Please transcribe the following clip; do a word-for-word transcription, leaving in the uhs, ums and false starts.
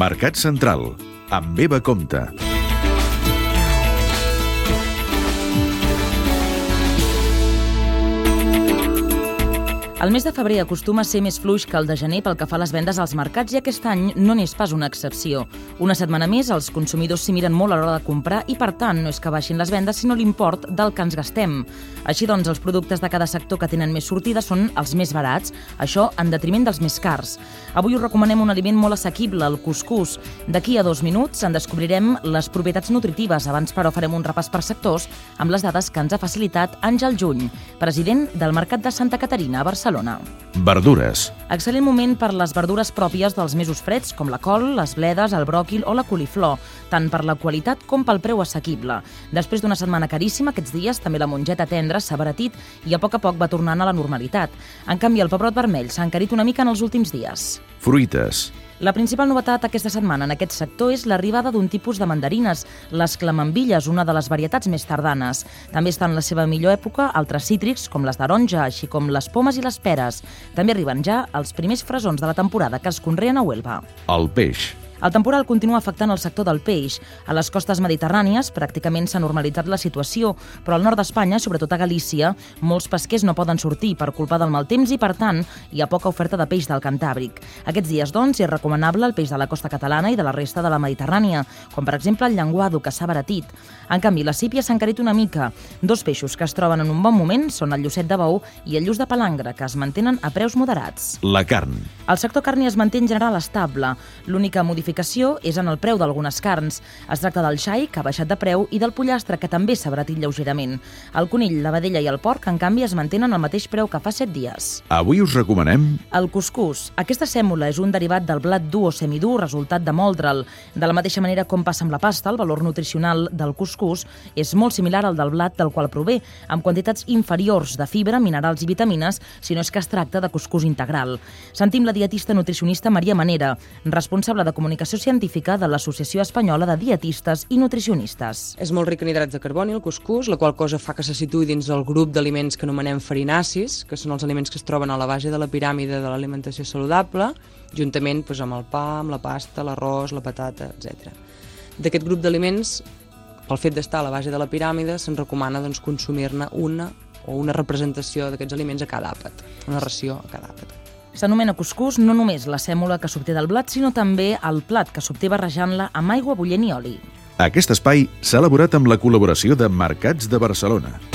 Mercat Central, amb Eva Compte. El mes de febrer acostuma a ser més fluix que el de gener pel que fa a les vendes als mercats i aquest any no n'és pas una excepció. Una setmana més, els consumidors s'hi miren molt a l'hora de comprar i, per tant, no és que baixin les vendes, sinó l'import del que ens gastem. Així doncs, els productes de cada sector que tenen més sortida són els més barats, això en detriment dels més cars. Avui us recomanem un aliment molt assequible, el cuscús. D'aquí a dos minuts en descobrirem les propietats nutritives. Abans, però, farem un repàs per sectors amb les dades que ens ha facilitat Àngel Juny, president del Mercat de Santa Caterina a Barcelona. Verdures. Excel·lent moment per les verdures pròpies dels mesos freds, com la col, les bledes, el bròquil o la coliflor, tant per la qualitat com pel preu assequible. Després d'una setmana caríssima, aquests dies també la mongeta tendra s'ha abaratit i a poc a poc va tornant a la normalitat. En canvi, el pebrot vermell s'ha encarit una mica en els últims dies. Fruites. La principal novetat aquesta setmana en aquest sector és l'arribada d'un tipus de mandarines, les clamambilles, una de les varietats més tardanes. També estan en la seva millor època altres cítrics, com les taronja, així com les pomes i les peres. També arriben ja els primers fresons de la temporada que es conreen a Huelva. El peix. El temporal continua afectant el sector del peix. A les costes mediterrànies pràcticament s'ha normalitzat la situació, però al nord d'Espanya, sobretot a Galícia, molts pesquers no poden sortir per culpa del mal temps i, per tant, hi ha poca oferta de peix del Cantàbric. Aquests dies, doncs, és recomanable el peix de la costa catalana i de la resta de la Mediterrània, com per exemple el llenguado, que s'ha abaratit. En canvi, la sípia s'ha encarit una mica. Dos peixos que es troben en un bon moment són el llucet de bou i el lluç de palangre, que es mantenen a preus moderats. La carn. El sector carni es manté en general estable. L'única modificació és en el preu d'algunes carns. Es tracta del xai, que ha baixat de preu, i del pollastre, que també s'ha abaratit lleugerament. El conill, la vedella i el porc, en canvi, es mantenen al mateix preu que fa set dies. Avui us recomanem el cuscús. Aquesta sèmola és un derivat del blat dur o semidur, resultat de moldre'l. De la mateixa manera com passa amb la pasta, el valor nutricional del cuscús és molt similar al del blat del qual prové, amb quantitats inferiors de fibra, minerals i vitamines, si no és que es tracta de cuscús integral. Sentim la dietista nutricionista Maria Manera, responsable de comunicació científica de l'Associació Espanyola de Dietistes i Nutricionistes. És molt ric en hidrats de carboni, el cuscús, la qual cosa fa que se situï dins del grup d'aliments que anomenem farinacis, que són els aliments que es troben a la base de la piràmide de l'alimentació saludable, juntament doncs, amb el pa, amb la pasta, l'arròs, la patata, etcètera. D'aquest grup d'aliments, pel fet d'estar a la base de la piràmide, se'n recomana doncs, consumir-ne una o una representació d'aquests aliments a cada àpat, una ració a cada àpat. S'anomena cuscús no només la sèmola que s'obté del blat, sinó també el plat que s'obté barrejant-la amb aigua bullent i oli. Aquest espai s'ha elaborat amb la col·laboració de Mercats de Barcelona.